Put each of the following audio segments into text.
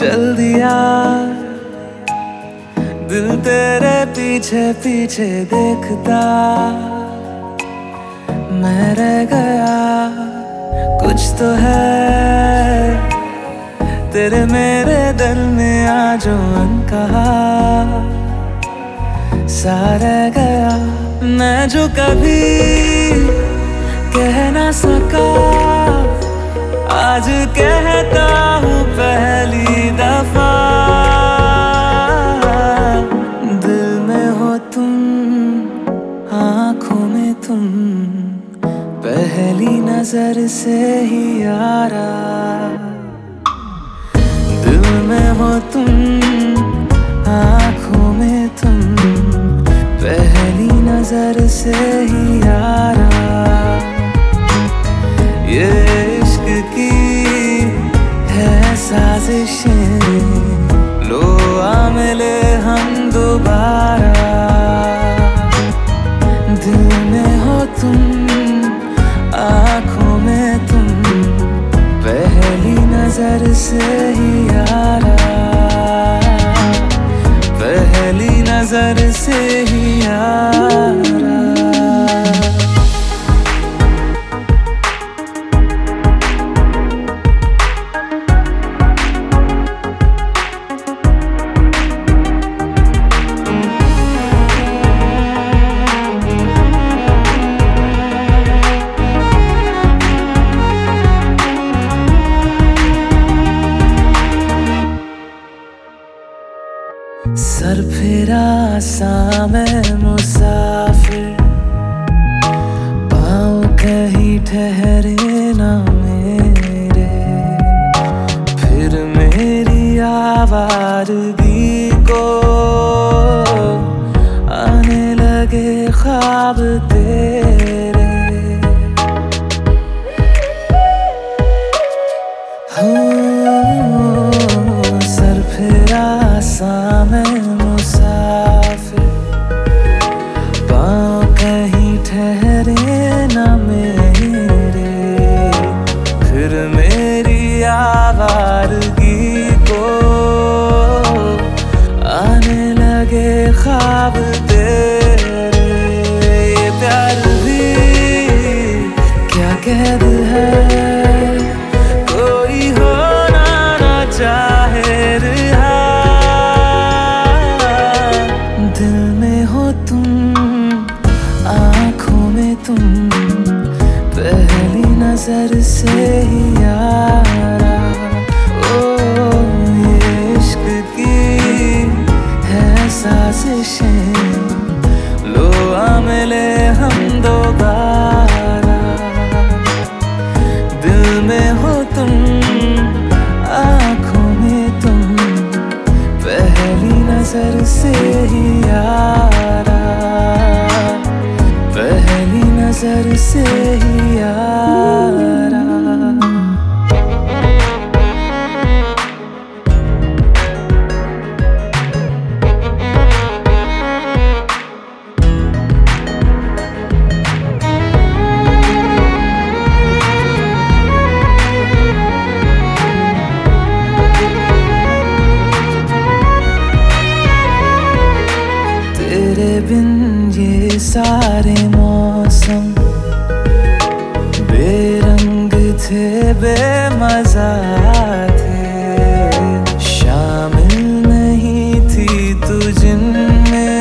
चल दिया दिल तेरे पीछे पीछे देखता, मैं रह गया कुछ तो है तेरे मेरे दरमिया जो अनकहा सा रह गया। मैं जो कभी कह ना सका आज कहता हूँ पहली दफा। दिल में हो तुम, आँखों में तुम, पहली नजर से ही यारा। दिल में हो तुम, आँखों में तुम, पहली नजर से ही यारा। ये इश्क की है साजिशें, लो आ मिले हम दोबारा। दिल में हो तुम, आँखों में तुम, पहली नजर से ही यारा। पहली नजर से ही यारा। सर फिरा सा मैं मुसाफिर, पाँव कहीं ठहरे ना मेरे। फिर मेरी आवारगी को आने लगे ख्वाब तेरे। सर फिरा सा मैं मुसाफिर, पाँव कहीं ठहरे ना मेरे। फिर मेरी आवारगी को आने लगे ख्वाब तेरे। ये प्यार भी क्या कैद है, कोई होना ना चाहे रिहा। दिल में हो तुम, आँखों में तुम, पहली नजर से ही यारा। ओ ये इश्क की है साजिशें, लो आ मिले हम दोबारा। दिल में हो तुम, आँखों में तुम, पहली नजर से ही यारा। पहली नजर से ही यारा। तेरे बिन ये सारे मौसम बेरंग थे, बेमजा थे। शामिल नहीं थी तू जिनमें,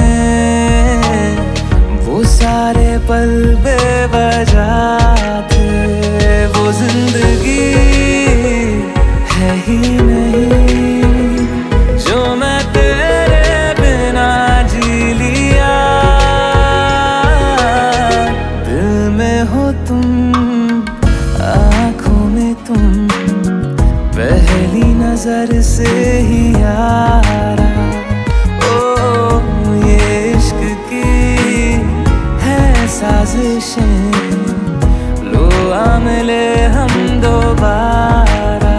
वो सारे पल बेवजह थे। वो जिंदगी है ही नहीं जो मैं तेरे बिना जी लिया। दिल में हो तुम, आँखों में तुम, पहली नजर से ही यारा। ओ ये इश्क की है साजिशें, लो आ मिले हम दोबारा।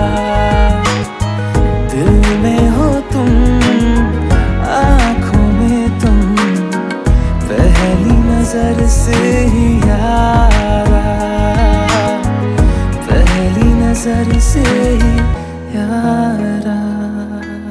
दिल में हो तुम, आँखों में तुम, पहली नजर से ही यारा। पहली नजर से ही यारा।